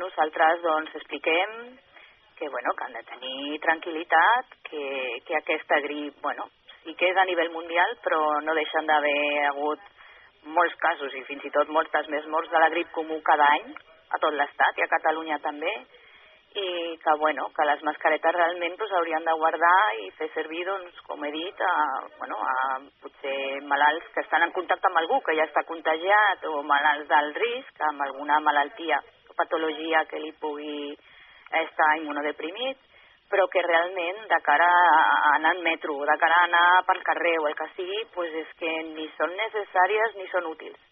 nosaltres doncs expliquem que han de tenir tranquil·litat, que aquesta grip, sí que és a nivell mundial, però no deixen d'haver hagut molts casos i fins i tot moltes més morts de la grip comú cada any a tot l'estat i a Catalunya també, i que les mascaretes realment haurien de guardar i fer servir, com he dit, a potser malalts que estan en contacte amb algú que ja està contagiat o malalts d'alt risc, amb alguna malaltia o patologia que li pugui estar immunodeprimit, però que realment de cara a anar en metro, de cara a anar pel carrer o el que sigui, és que ni són necessàries ni són útils.